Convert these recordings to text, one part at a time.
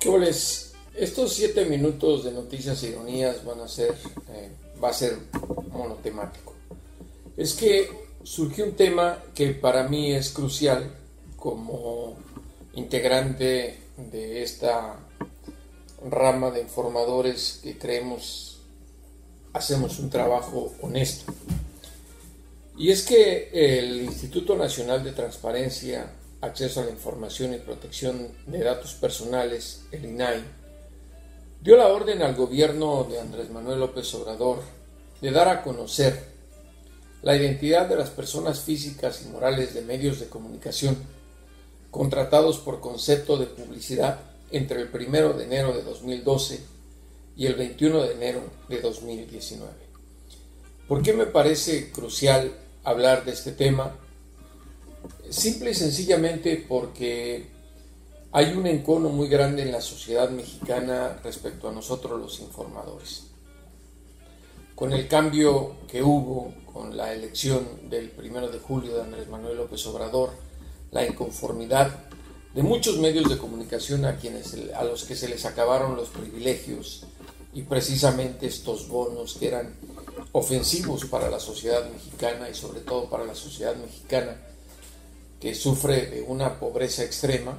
¿Qué voles? Estos 7 minutos de noticias e ironías va a ser monotemático. Es que surgió un tema que para mí es crucial como integrante de esta rama de informadores que creemos hacemos un trabajo honesto. Y es que el Instituto Nacional de Transparencia, Acceso a la Información y Protección de Datos Personales, el INAI, dio la orden al gobierno de Andrés Manuel López Obrador de dar a conocer la identidad de las personas físicas y morales de medios de comunicación contratados por concepto de publicidad entre el 1 de enero de 2012 y el 21 de enero de 2019. ¿Por qué me parece crucial hablar de este tema? Simple y sencillamente porque hay un encono muy grande en la sociedad mexicana respecto a nosotros los informadores. Con el cambio que hubo con la elección del 1 de julio de Andrés Manuel López Obrador, la inconformidad de muchos medios de comunicación a los que se les acabaron los privilegios y precisamente estos bonos que eran ofensivos para la sociedad mexicana y sobre todo para la sociedad mexicana que sufre de una pobreza extrema,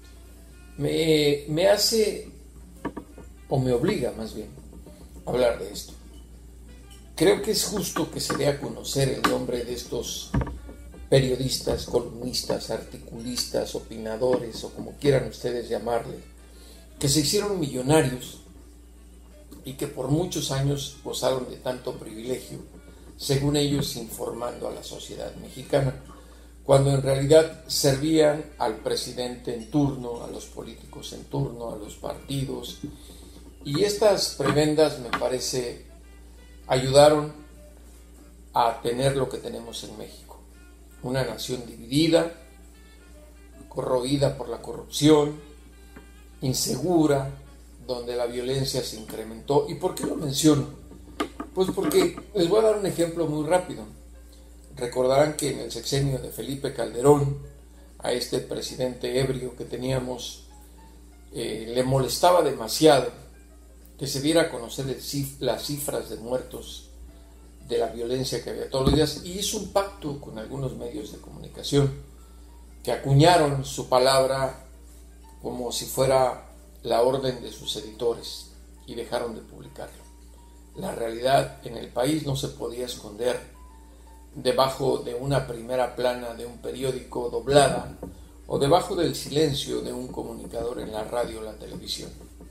me hace, o me obliga más bien, a hablar de esto. Creo que es justo que se dé a conocer el nombre de estos periodistas, columnistas, articulistas, opinadores o como quieran ustedes llamarle, que se hicieron millonarios y que por muchos años gozaron de tanto privilegio, según ellos informando a la sociedad mexicana, cuando en realidad servían al presidente en turno, a los políticos en turno, a los partidos, y estas prebendas me parece ayudaron a tener lo que tenemos en México, una nación dividida, corroída por la corrupción, insegura, donde la violencia se incrementó. ¿Y por qué lo menciono? Pues porque les voy a dar un ejemplo muy rápido. Recordarán que en el sexenio de Felipe Calderón, a este presidente ebrio que teníamos, le molestaba demasiado que se diera a conocer las cifras de muertos de la violencia que había todos los días, y hizo un pacto con algunos medios de comunicación que acuñaron su palabra como si fuera la orden de sus editores y dejaron de publicarlo. La realidad en el país no se podía esconder debajo de una primera plana de un periódico doblada o debajo del silencio de un comunicador en la radio o la televisión.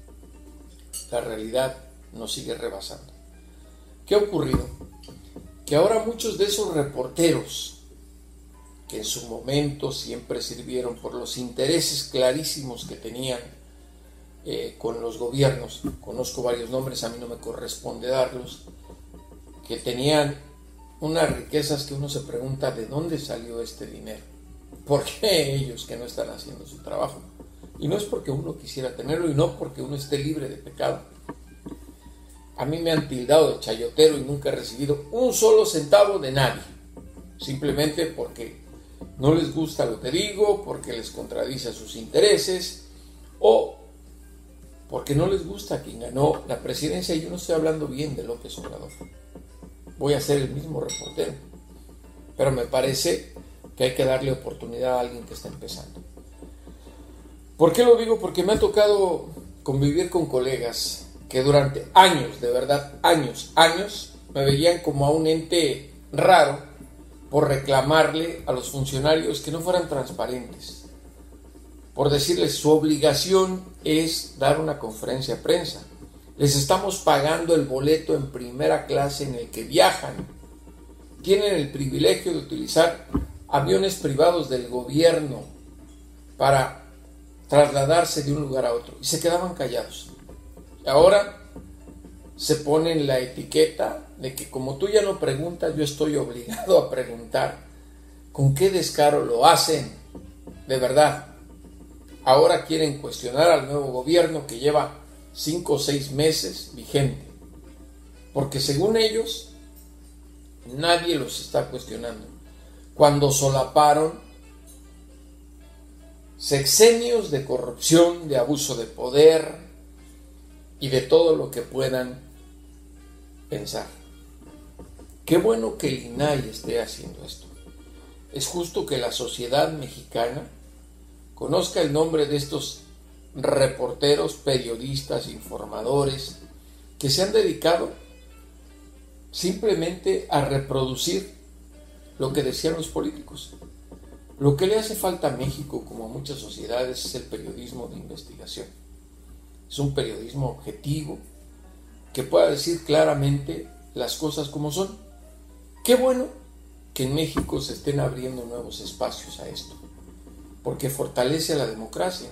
La realidad nos sigue rebasando. ¿Qué ha ocurrido? Que ahora muchos de esos reporteros que en su momento siempre sirvieron por los intereses clarísimos que tenían con los gobiernos, conozco varios nombres, a mí no me corresponde darlos, que tenían unas riquezas que uno se pregunta de dónde salió este dinero, por qué ellos que no están haciendo su trabajo, y no es porque uno quisiera tenerlo y no porque uno esté libre de pecado. A mí me han tildado de chayotero y nunca he recibido un solo centavo de nadie, simplemente porque no les gusta lo que digo, porque les contradice a sus intereses o porque no les gusta quien ganó la presidencia. Y yo no estoy hablando bien de López Obrador, voy a ser el mismo reportero, pero me parece que hay que darle oportunidad a alguien que está empezando. ¿Por qué lo digo? Porque me ha tocado convivir con colegas que durante años, de verdad años, me veían como a un ente raro por reclamarle a los funcionarios que no fueran transparentes, por decirles su obligación es dar una conferencia de prensa. Les estamos pagando el boleto en primera clase en el que viajan. Tienen el privilegio de utilizar aviones privados del gobierno para trasladarse de un lugar a otro. Y se quedaban callados. Y ahora se ponen la etiqueta de que como tú ya no preguntas, yo estoy obligado a preguntar. ¿Con qué descaro lo hacen? De verdad. Ahora quieren cuestionar al nuevo gobierno que lleva 5 o 6 meses vigente, porque según ellos nadie los está cuestionando, cuando solaparon sexenios de corrupción, de abuso de poder y de todo lo que puedan pensar. Qué bueno que el INAI esté haciendo esto. Es justo que la sociedad mexicana conozca el nombre de estos reporteros, periodistas, informadores, que se han dedicado simplemente a reproducir lo que decían los políticos. Lo que le hace falta a México, como a muchas sociedades, es el periodismo de investigación. Es un periodismo objetivo que pueda decir claramente las cosas como son. Qué bueno que en México se estén abriendo nuevos espacios a esto, porque fortalece a la democracia.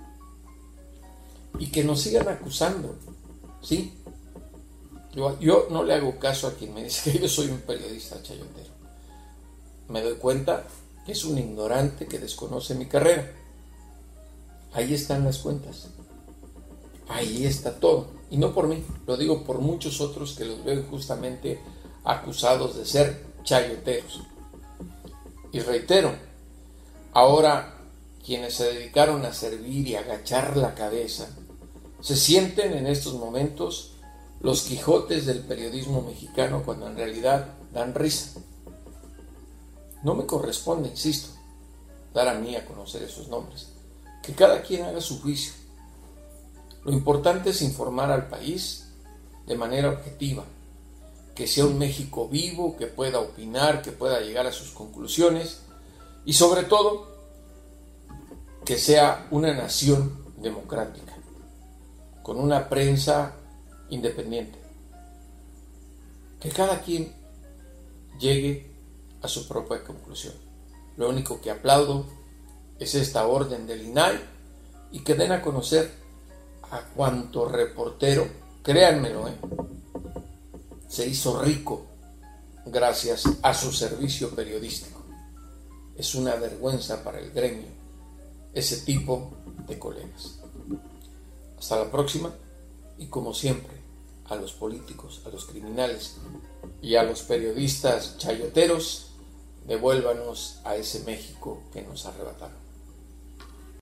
Y que nos sigan acusando, ¿sí? Yo no le hago caso a quien me dice que yo soy un periodista chayotero. Me doy cuenta que es un ignorante que desconoce mi carrera. Ahí están las cuentas. Ahí está todo. Y no por mí, lo digo por muchos otros que los veo justamente acusados de ser chayoteros. Y reitero, ahora quienes se dedicaron a servir y a agachar la cabeza se sienten en estos momentos los Quijotes del periodismo mexicano, cuando en realidad dan risa. No me corresponde, insisto, dar a mí a conocer esos nombres. Que cada quien haga su juicio. Lo importante es informar al país de manera objetiva, que sea un México vivo, que pueda opinar, que pueda llegar a sus conclusiones y sobre todo que sea una nación democrática, con una prensa independiente. Que cada quien llegue a su propia conclusión. Lo único que aplaudo es esta orden del INAI y que den a conocer a cuanto reportero, créanmelo, se hizo rico gracias a su servicio periodístico. Es una vergüenza para el gremio ese tipo de colegas. Hasta la próxima y como siempre, a los políticos, a los criminales y a los periodistas chayoteros, devuélvanos a ese México que nos arrebataron.